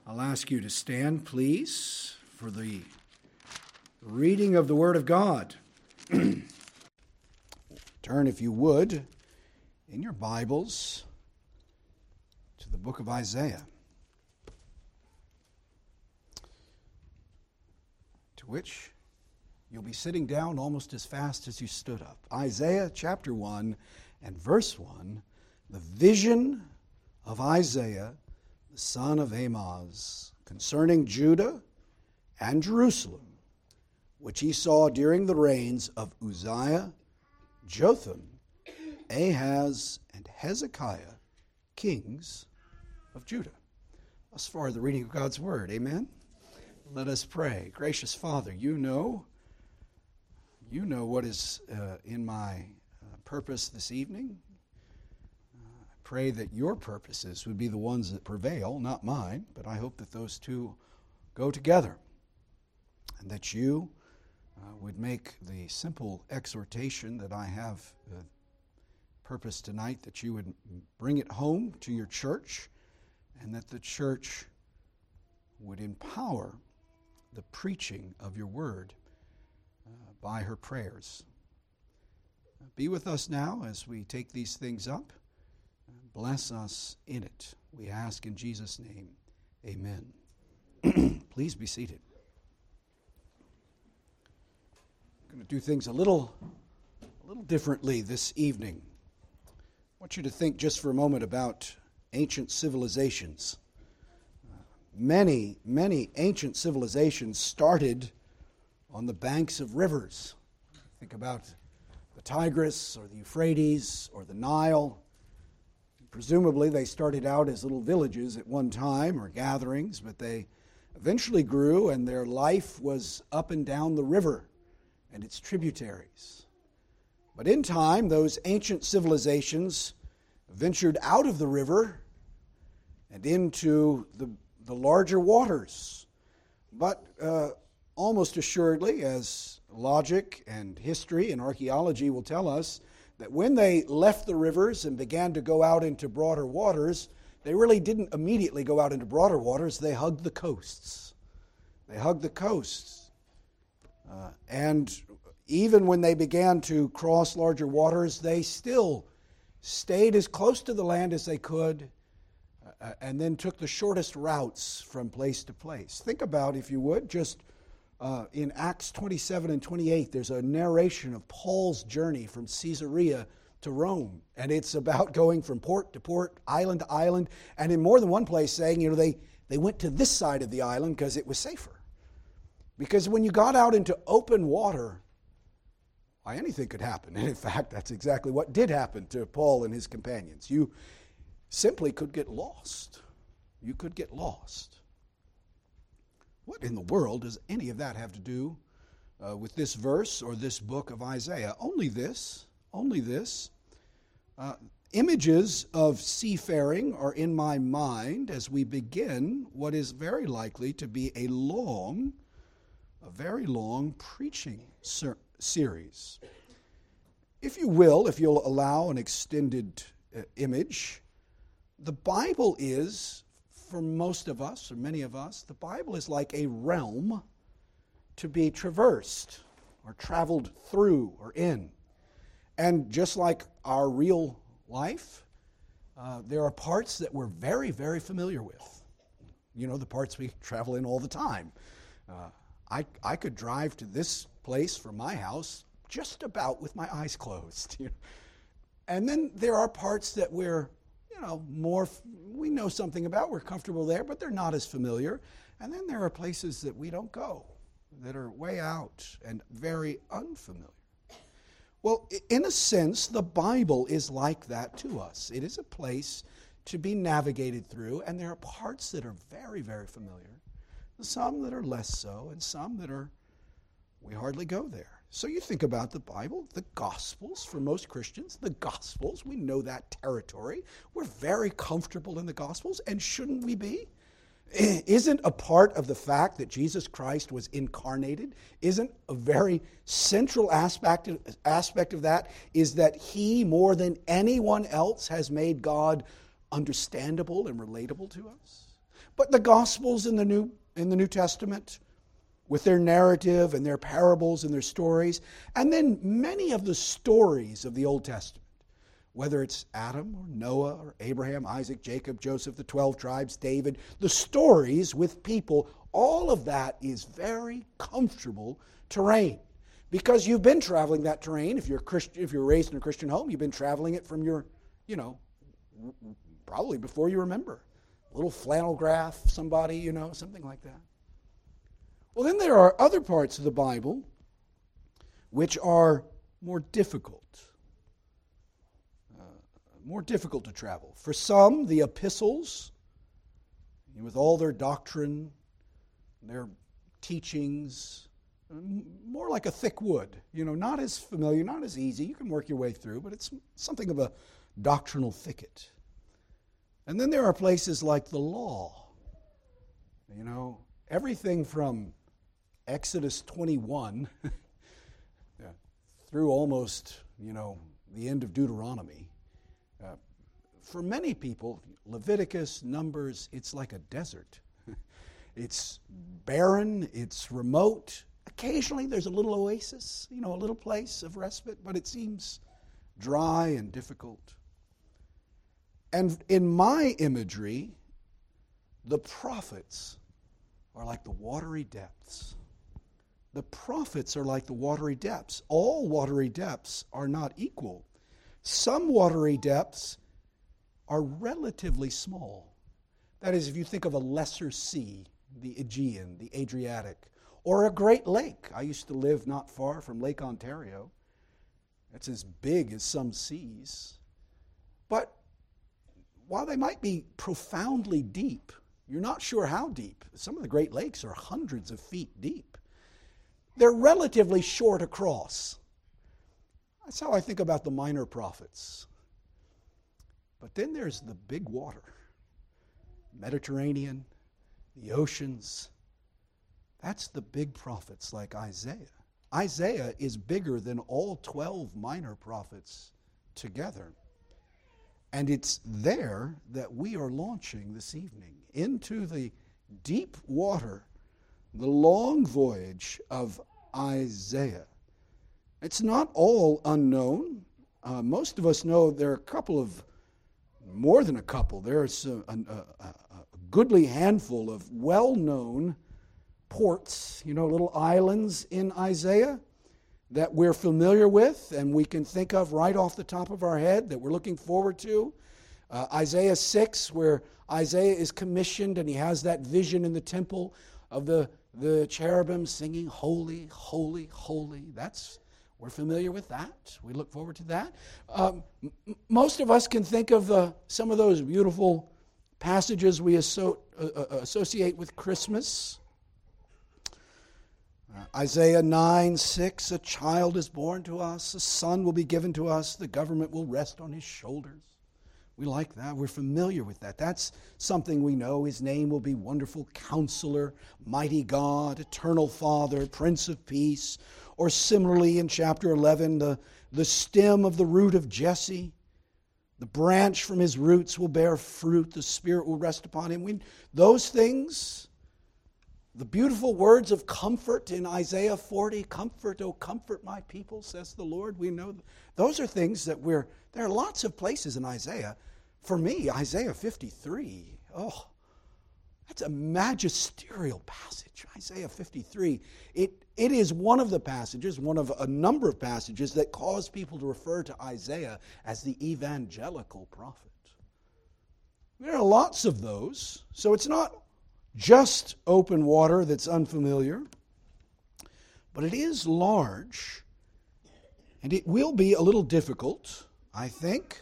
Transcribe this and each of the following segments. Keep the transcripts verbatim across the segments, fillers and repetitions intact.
I'll ask you to stand, please, for the reading of the Word of God. Turn, if you would, in your Bibles to the book of Isaiah, to which you'll be sitting down almost as fast as you stood up. Isaiah chapter one and verse one, the vision of Isaiah, the son of Amoz, concerning Judah and Jerusalem, which he saw during the reigns of Uzziah, Jotham, Ahaz, and Hezekiah, kings of Judah. Thus far, the reading of God's word. Amen? Let us pray. Gracious Father, you know, you know what is uh, in my uh, purpose this evening. Pray that your purposes would be the ones that prevail, not mine, but I hope that those two go together, and that you uh, would make the simple exhortation that I have uh, purpose tonight, that you would bring it home to your church, and that the church would empower the preaching of your word uh, by her prayers. Be with us now as we take these things up. Bless us in it. We ask in Jesus' name. Amen. Please be seated. I'm going to do things a little, a little differently this evening. I want you to think just for a moment about ancient civilizations. Uh, many, many ancient civilizations started on the banks of rivers. Think about the Tigris or the Euphrates or the Nile. Presumably, they started out as little villages at one time, or gatherings, but they eventually grew, and their life was up and down the river and its tributaries. But in time, those ancient civilizations ventured out of the river and into the, the larger waters. But uh, almost assuredly, as logic and history and archaeology will tell us, that when they left the rivers and began to go out into broader waters, they really didn't immediately go out into broader waters. They hugged the coasts. They hugged the coasts. Uh, and even when they began to cross larger waters, they still stayed as close to the land as they could uh, and then took the shortest routes from place to place. Think about, if you would, just Uh, in Acts twenty-seven and twenty-eight, there's a narration of Paul's journey from Caesarea to Rome. And it's about going from port to port, island to island, and in more than one place saying, you know, they, they went to this side of the island because it was safer. Because when you got out into open water, why, anything could happen. And in fact, that's exactly what did happen to Paul and his companions. You simply could get lost. You could get lost. What in the world does any of that have to do uh, with this verse or this book of Isaiah? Only this, only this. Uh, images of seafaring are in my mind as we begin what is very likely to be a long, a very long preaching ser- series. If you will, if you'll allow an extended uh, image, the Bible is, for most of us, or many of us, the Bible is like a realm to be traversed or traveled through or in. And just like our real life, uh, there are parts that we're very, very familiar with. You know, the parts we travel in all the time. Uh, I, I could drive to this place from my house just about with my eyes closed. And then there are parts that we're You know, more, we know something about, we're comfortable there, but they're not as familiar. And then there are places that we don't go, that are way out and very unfamiliar. Well, in a sense, the Bible is like that to us. It is a place to be navigated through, and there are parts that are very, very familiar, some that are less so, and some that are, we hardly go there. So you think about the Bible, the Gospels, for most Christians, the Gospels, we know that territory. We're very comfortable in the Gospels, and shouldn't we be? Isn't a part of the fact that Jesus Christ was incarnated, isn't a very central aspect of, aspect of that, is that he, more than anyone else, has made God understandable and relatable to us? But the Gospels in the New, in the New Testament, with their narrative and their parables and their stories, and then many of the stories of the Old Testament, whether it's Adam or Noah or Abraham, Isaac, Jacob, Joseph, the twelve tribes, David, the stories with people, all of that is very comfortable terrain. Because you've been traveling that terrain. If you're Christian, if you're raised in a Christian home, you've been traveling it from your, you know, probably before you remember. A little flannel graph, somebody, you know, something like that. Well, then there are other parts of the Bible which are more difficult. Uh, more difficult to travel. For some, the epistles, with all their doctrine, their teachings, more like a thick wood, you know, not as familiar, not as easy. You can work your way through, but it's something of a doctrinal thicket. And then there are places like the law. You know, everything from Exodus twenty-one through almost, you know, the end of Deuteronomy. Uh, for many people, Leviticus, Numbers, it's like a desert. It's barren, it's remote. Occasionally there's a little oasis, you know, a little place of respite, but it seems dry and difficult. And in my imagery, the prophets are like the watery depths. The prophets are like the watery depths. All watery depths are not equal. Some watery depths are relatively small. That is, if you think of a lesser sea, the Aegean, the Adriatic, or a Great Lake. I used to live not far from Lake Ontario. It's as big as some seas. But while they might be profoundly deep, you're not sure how deep. Some of the Great Lakes are hundreds of feet deep. They're relatively short across. That's how I think about the minor prophets. But then there's the big water. Mediterranean, the oceans. That's the big prophets like Isaiah. Isaiah is bigger than all twelve minor prophets together. And it's there that we are launching this evening, into the deep water, the long voyage of Isaiah. It's not all unknown. Uh, most of us know there are a couple of, more than a couple, there's a, a, a, a goodly handful of well-known ports, you know, little islands in Isaiah that we're familiar with and we can think of right off the top of our head that we're looking forward to. Uh, Isaiah six, where Isaiah is commissioned and he has that vision in the temple of the, the cherubim singing, holy, holy, holy. That's, we're familiar with that. We look forward to that. Um, m- most of us can think of uh, some of those beautiful passages we asso- uh, associate with Christmas. Uh, Isaiah nine six, a child is born to us, a son will be given to us, the government will rest on his shoulders. We like that. We're familiar with that. That's something we know. His name will be Wonderful Counselor, Mighty God, Eternal Father, Prince of Peace. Or similarly in chapter eleven, the, the stem of the root of Jesse, the branch from his roots will bear fruit, the Spirit will rest upon him. We, those things, the beautiful words of comfort in Isaiah forty, comfort, oh comfort my people, says the Lord. We know those are things that we're, there are lots of places in Isaiah. For me, Isaiah fifty-three, oh, that's a magisterial passage, Isaiah fifty-three. It, it is one of the passages, one of a number of passages that cause people to refer to Isaiah as the evangelical prophet. There are lots of those, so it's not just open water that's unfamiliar, but it is large, and it will be a little difficult, I think.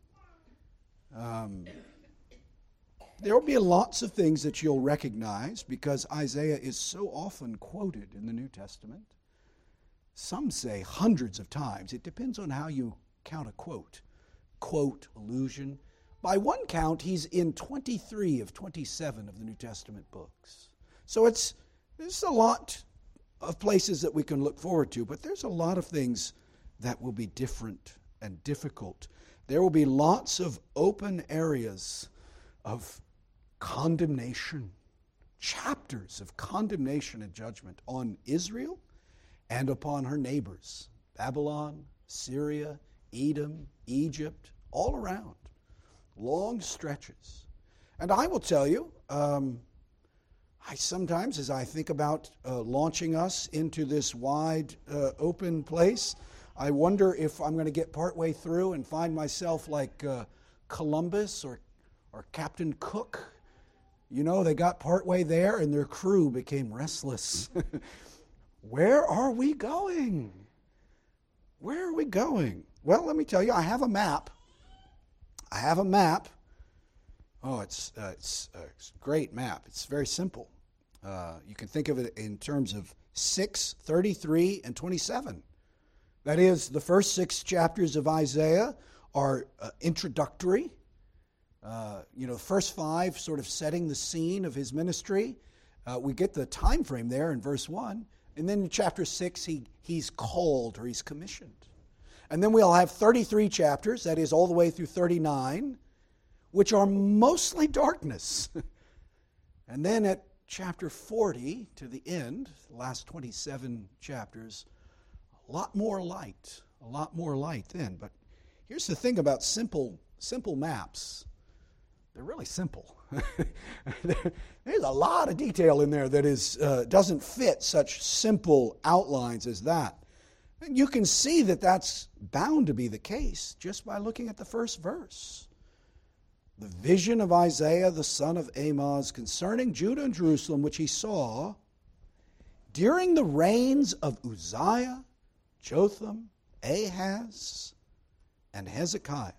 Um, there will be lots of things that you'll recognize because Isaiah is so often quoted in the New Testament. Some say hundreds of times. It depends on how you count a quote. Quote, allusion. By one count, he's in twenty-three of twenty-seven of the New Testament books. So it's there's a lot of places that we can look forward to, but there's a lot of things that will be different and difficult. There will be lots of open areas of condemnation, chapters of condemnation and judgment on Israel and upon her neighbors, Babylon, Syria, Edom, Egypt, all around. Long stretches. And I will tell you, um, I sometimes, as I think about uh, launching us into this wide uh, open place, I wonder if I'm going to get partway through and find myself like uh, Columbus or, or Captain Cook. You know, they got partway there and their crew became restless. Where are we going? Where are we going? Well, let me tell you, I have a map. I have a map. Oh, it's uh, it's, uh, it's a great map. It's very simple. Uh, you can think of it in terms of six, thirty-three, and twenty-seven. That is, the first six chapters of Isaiah are uh, introductory. Uh, you know, the first five sort of setting the scene of his ministry. Uh, we get the time frame there in verse one. And then in chapter six, he, he's called or he's commissioned. And then we'll have thirty-three chapters, that is all the way through thirty-nine, which are mostly darkness. And then at chapter forty to the end, the last twenty-seven chapters, a lot more light, a lot more light then. But here's the thing about simple, simple maps. They're really simple. There's a lot of detail in there that is uh, doesn't fit such simple outlines as that. And you can see that that's bound to be the case just by looking at the first verse. The vision of Isaiah the son of Amoz concerning Judah and Jerusalem, which he saw during the reigns of Uzziah, Jotham, Ahaz, and Hezekiah.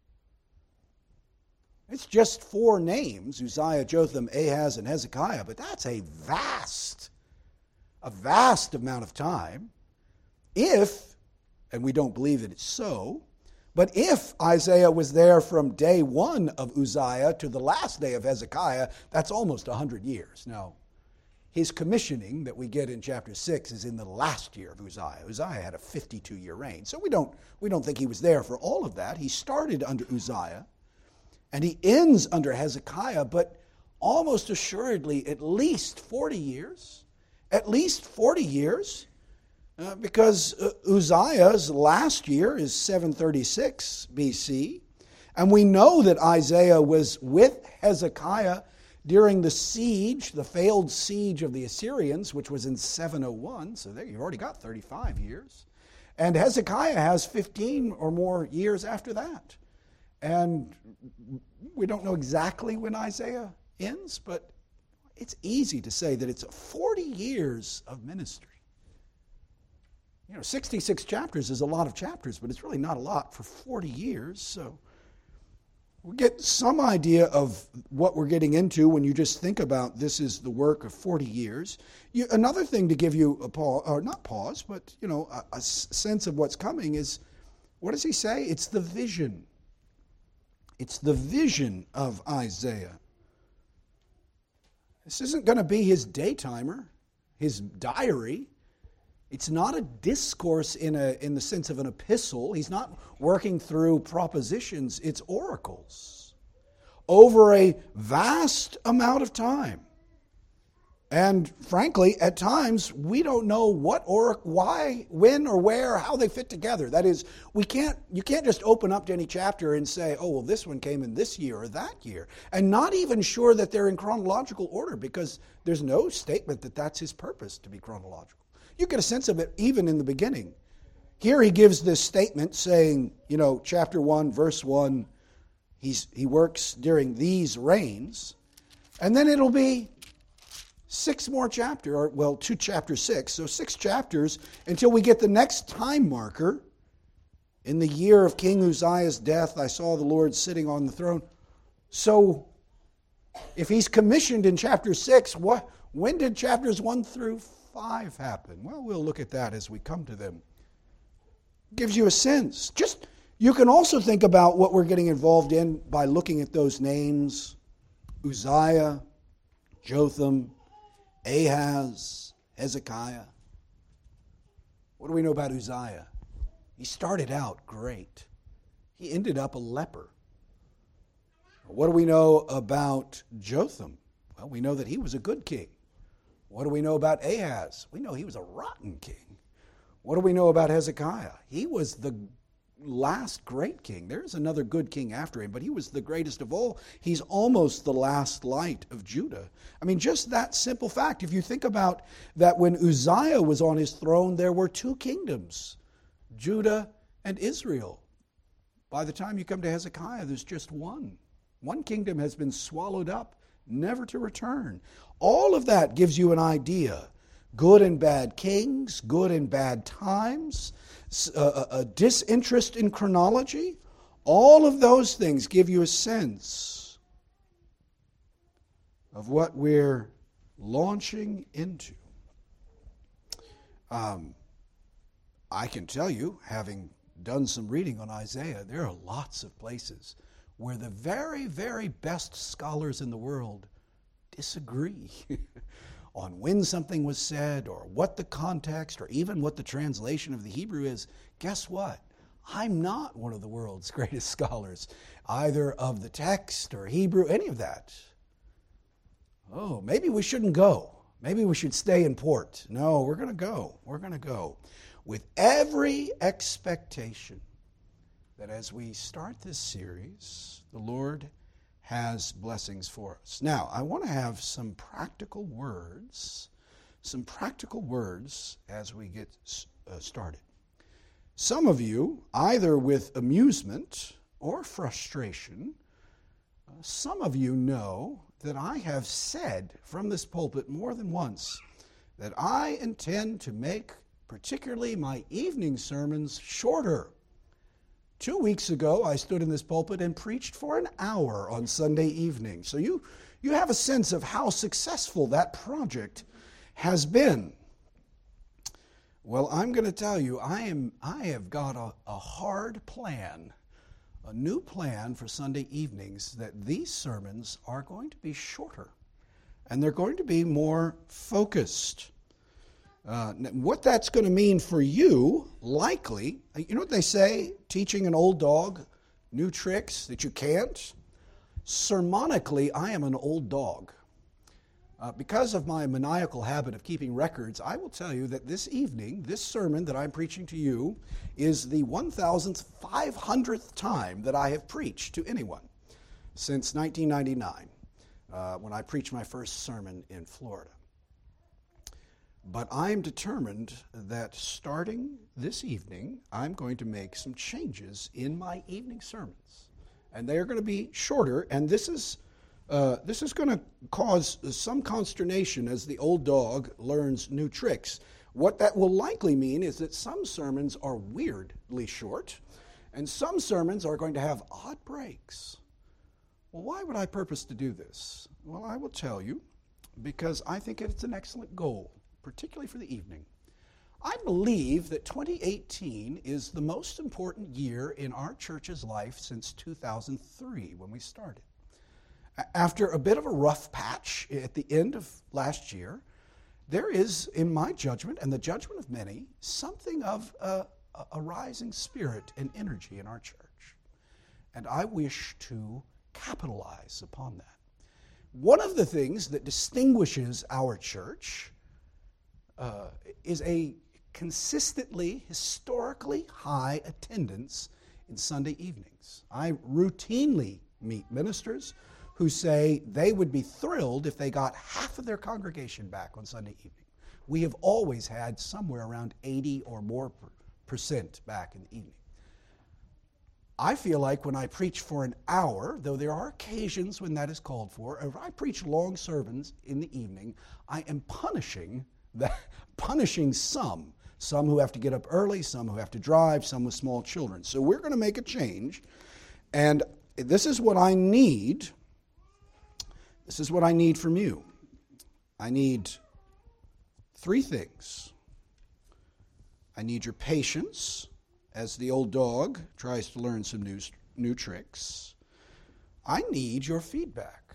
It's just four names, Uzziah, Jotham, Ahaz, and Hezekiah, but that's a vast, a vast amount of time. If, and we don't believe that it's so, but if Isaiah was there from day one of Uzziah to the last day of Hezekiah, that's almost one hundred years. Now, his commissioning that we get in chapter six is in the last year of Uzziah. Uzziah had a fifty-two-year reign, so we don't, we don't think he was there for all of that. He started under Uzziah, and he ends under Hezekiah, but almost assuredly at least forty years. At least forty years. Uh, because uh, Uzziah's last year is seven thirty-six B C. And we know that Isaiah was with Hezekiah during the siege, the failed siege of the Assyrians, which was in seven oh one. So there you've already got thirty-five years. And Hezekiah has fifteen or more years after that. And we don't know exactly when Isaiah ends, but it's easy to say that it's forty years of ministry. You know, sixty-six chapters is a lot of chapters, but it's really not a lot for forty years. So we get some idea of what we're getting into when you just think about this is the work of forty years. You, another thing to give you a pause, or not pause, but, you know, a, a sense of what's coming is, what does he say? It's the vision. It's the vision of Isaiah. This isn't going to be his daytimer, his diary. It's not a discourse in a in the sense of an epistle. He's not working through propositions. It's oracles over a vast amount of time. And frankly, at times, we don't know what or why, when or where, how they fit together. That is, we can't. You can't just open up to any chapter and say, oh, well, this one came in this year or that year. And not even sure that they're in chronological order, because there's no statement that that's his purpose, to be chronological. You get a sense of it even in the beginning. Here he gives this statement saying, you know, chapter one, verse one, he's, he works during these reigns. And then it'll be six more chapters, or well, two chapter six, so six chapters until we get the next time marker. In the year of King Uzziah's death, I saw the Lord sitting on the throne. So if he's commissioned in chapter six, what, when did chapters one through five happen? Well, we'll look at that as we come to them. Gives you a sense. Just, you can also think about what we're getting involved in by looking at those names: Uzziah, Jotham, Ahaz, Hezekiah. What do we know about Uzziah? He started out great. He ended up a leper. What do we know about Jotham? Well, we know that he was a good king. What do we know about Ahaz? We know he was a rotten king. What do we know about Hezekiah? He was the last great king. There's another good king after him, but he was the greatest of all. He's almost the last light of Judah. I mean, just that simple fact. If you think about that, when Uzziah was on his throne, there were two kingdoms, Judah and Israel. By the time you come to Hezekiah, there's just one. One kingdom has been swallowed up, never to return. All of that gives you an idea. Good and bad kings, good and bad times, a, a disinterest in chronology, all of those things give you a sense of what we're launching into. Um, I can tell you, having done some reading on Isaiah, there are lots of places where the very, very best scholars in the world disagree on when something was said or what the context or even what the translation of the Hebrew is. Guess what? I'm not one of the world's greatest scholars, either of the text or Hebrew, any of that. Oh, maybe we shouldn't go. Maybe we should stay in port. No, we're going to go. We're going to go with every expectation that as we start this series, the Lord has blessings for us. Now, I want to have some practical words, some practical words as we get uh, started. Some of you, either with amusement or frustration, uh, some of you know that I have said from this pulpit more than once that I intend to make particularly my evening sermons shorter. Two weeks ago, I stood in this pulpit and preached for an hour on Sunday evening. So you, you have a sense of how successful that project has been. Well, I'm going to tell you, I am I have got a, a hard plan, a new plan for Sunday evenings, that these sermons are going to be shorter and they're going to be more focused. Uh, what that's going to mean for you, likely, you know what they say, teaching an old dog new tricks that you can't? Sermonically, I am an old dog. Uh, because of my maniacal habit of keeping records, I will tell you that this evening, this sermon that I'm preaching to you is the one thousand five hundredth time that I have preached to anyone since nineteen ninety-nine, uh, when I preached my first sermon in Florida. But I'm determined that starting this evening, I'm going to make some changes in my evening sermons. And they are going to be shorter, and this is uh, this is going to cause some consternation as the old dog learns new tricks. What that will likely mean is that some sermons are weirdly short, and some sermons are going to have odd breaks. Well, why would I purpose to do this? Well, I will tell you, because I think it's an excellent goal, particularly for the evening. I believe that twenty eighteen is the most important year in our church's life since two thousand three, when we started. After a bit of a rough patch at the end of last year, there is, in my judgment and the judgment of many, something of a, a rising spirit and energy in our church. And I wish to capitalize upon that. One of the things that distinguishes our church uh, is a consistently, historically high attendance in Sunday evenings. I routinely meet ministers who say they would be thrilled if they got half of their congregation back on Sunday evening. We have always had somewhere around eighty or more percent back in the evening. I feel like when I preach for an hour, though there are occasions when that is called for, if I preach long sermons in the evening, I am punishing that, punishing some. Some who have to get up early, some who have to drive, some with small children. So we're going to make a change, and this is what I need. This is what I need from you. I need three things. I need your patience as the old dog tries to learn some new, new tricks. I need your feedback.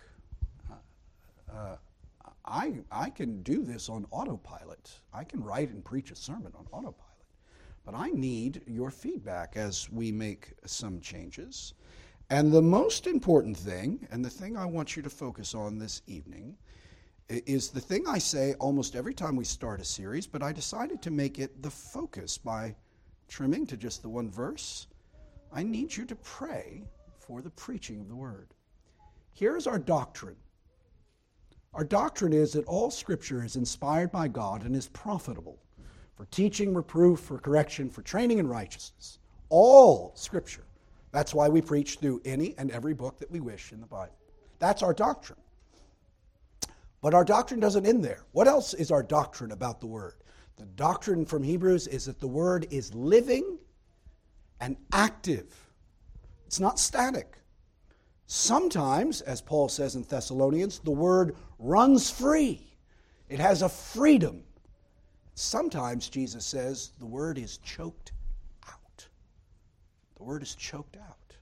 Uh, I, I can do this on autopilot. I can write and preach a sermon on autopilot. But I need your feedback as we make some changes. And the most important thing, and the thing I want you to focus on this evening, is the thing I say almost every time we start a series, but I decided to make it the focus by trimming to just the one verse. I need you to pray for the preaching of the word. Here's our doctrine. Our doctrine is that all Scripture is inspired by God and is profitable for teaching, reproof, for correction, for training in righteousness. All Scripture. That's why we preach through any and every book that we wish in the Bible. That's our doctrine. But our doctrine doesn't end there. What else is our doctrine about the Word? The doctrine from Hebrews is that the Word is living and active. It's not static. Sometimes, as Paul says in Thessalonians, the Word runs free. It has a freedom. Sometimes, Jesus says, the Word is choked out. The Word is choked out.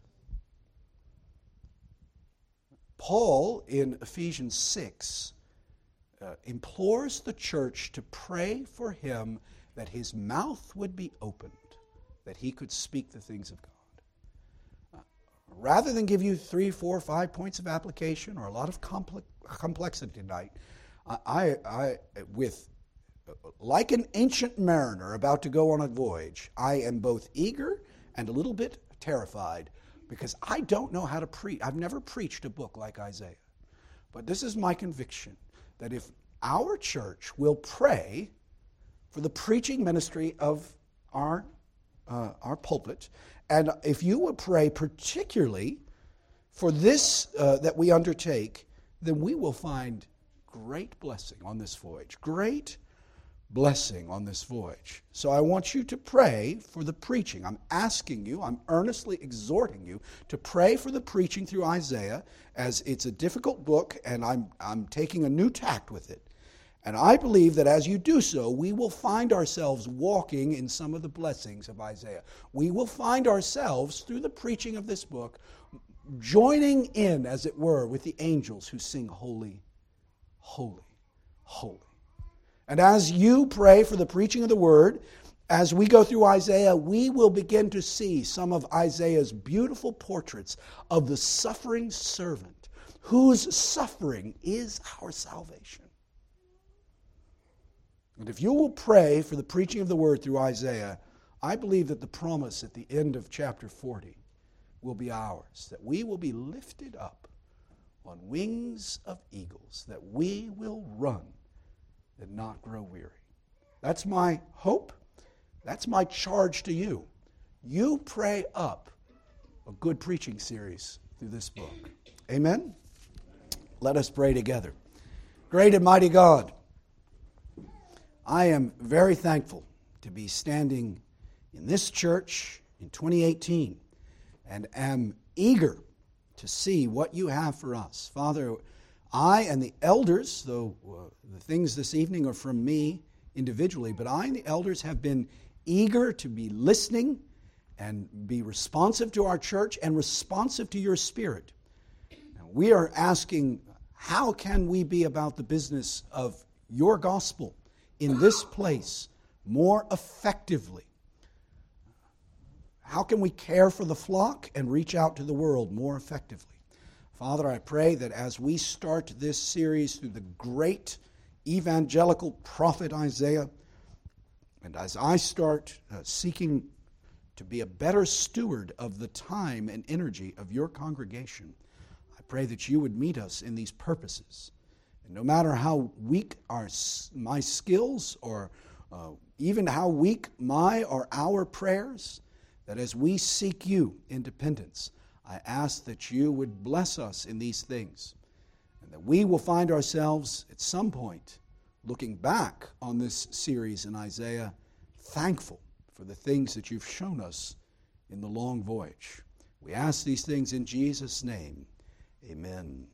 Paul, in Ephesians six, uh, implores the church to pray for him that his mouth would be opened, that he could speak the things of God. Rather than give you three, four, five points of application or a lot of complex, complexity tonight, I, I, with, like an ancient mariner about to go on a voyage, I am both eager and a little bit terrified because I don't know how to preach. I've never preached a book like Isaiah. But this is my conviction, that if our church will pray for the preaching ministry of our, uh, our pulpit, and if you would pray particularly for this uh, that we undertake, then we will find great blessing on this voyage. Great blessing on this voyage. So I want you to pray for the preaching. I'm asking you, I'm earnestly exhorting you to pray for the preaching through Isaiah, as it's a difficult book and I'm, I'm taking a new tact with it. And I believe that as you do so, we will find ourselves walking in some of the blessings of Isaiah. We will find ourselves, through the preaching of this book, joining in, as it were, with the angels who sing, holy, holy, holy. And as you pray for the preaching of the word, as we go through Isaiah, we will begin to see some of Isaiah's beautiful portraits of the suffering servant, whose suffering is our salvation. And if you will pray for the preaching of the word through Isaiah, I believe that the promise at the end of chapter forty will be ours, that we will be lifted up on wings of eagles, that we will run and not grow weary. That's my hope. That's my charge to you. You pray up a good preaching series through this book. Amen? Let us pray together. Great and mighty God, I am very thankful to be standing in this church in twenty eighteen and am eager to see what you have for us. Father, I and the elders, though uh, the things this evening are from me individually, but I and the elders have been eager to be listening and be responsive to our church and responsive to your Spirit. Now, we are asking, how can we be about the business of your gospel in this place more effectively? How can we care for the flock and reach out to the world more effectively? Father, I pray that as we start this series through the great evangelical prophet Isaiah, and as I start uh, seeking to be a better steward of the time and energy of your congregation, I pray that you would meet us in these purposes. And no matter how weak our, my skills, or uh, even how weak my or our prayers, that as we seek you in dependence, I ask that you would bless us in these things, and that we will find ourselves at some point looking back on this series in Isaiah, thankful for the things that you've shown us in the long voyage. We ask these things in Jesus' name. Amen.